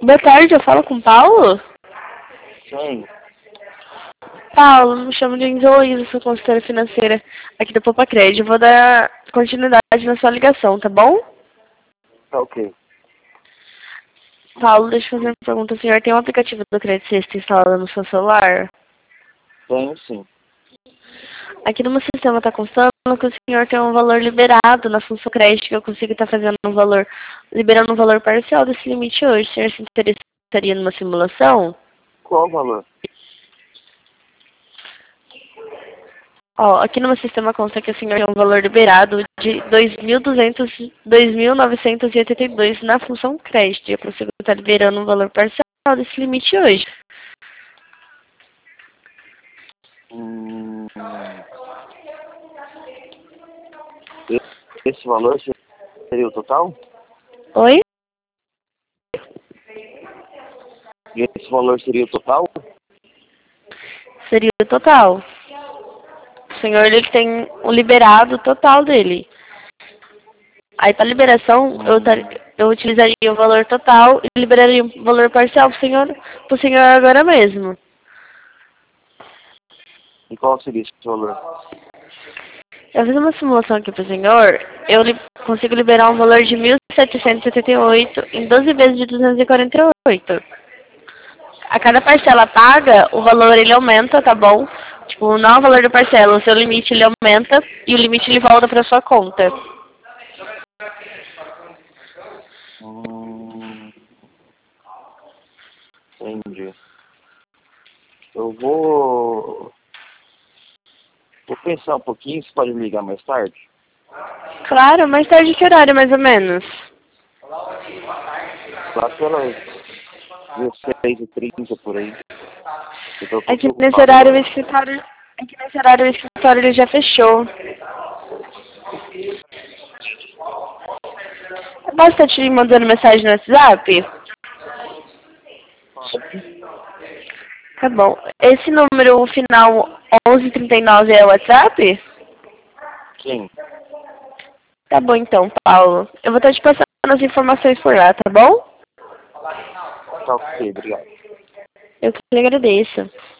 Boa tarde, eu falo com o Paulo? Sim. Paulo, me chamo de Enzo Luiz, sou consultora financeira aqui da Poupa Crédito. Eu vou dar continuidade na sua ligação, tá bom? Tá ok. Paulo, deixa eu fazer uma pergunta. O senhor tem um aplicativo do Crédito Sexta instalado no seu celular? Tenho sim. Aqui no meu sistema está constando que o senhor tem um valor liberado na função crédito, que eu consigo estar fazendo um valor, liberando um valor parcial desse limite hoje. O senhor se interessaria numa simulação? Qual o valor? Ó, aqui no meu sistema consta que o senhor tem um valor liberado de 2.982 na função crédito. Eu consigo estar liberando um valor parcial desse limite hoje. Hum, esse valor seria o total? Oi? Esse valor seria o total? Seria o total. O senhor ele tem o liberado total dele. Aí para liberação eu utilizaria o valor total e liberaria o valor parcial pro senhor agora mesmo. E qual seria esse valor? Eu fiz uma simulação aqui pro senhor, consigo liberar um valor de 1.778 em 12 vezes de 248. A cada parcela paga, o valor ele aumenta, tá bom? Tipo, não é o valor da parcela, o seu limite ele aumenta e o limite ele volta para sua conta. Entendi. Eu vou pensar um pouquinho, você pode me ligar mais tarde? Claro, mais tarde que horário, mais ou menos? Lá pelas 16h30 por aí. Eu tô um É que pouco nesse ocupado horário agora. o escritório ele já fechou. Basta te mandando mensagem no WhatsApp? Tá bom. Esse número final 1139 é o WhatsApp? Sim. Tá bom então, Paulo. Eu vou estar te passando as informações por lá, tá bom? Tá ok, obrigado. Eu que lhe agradeço.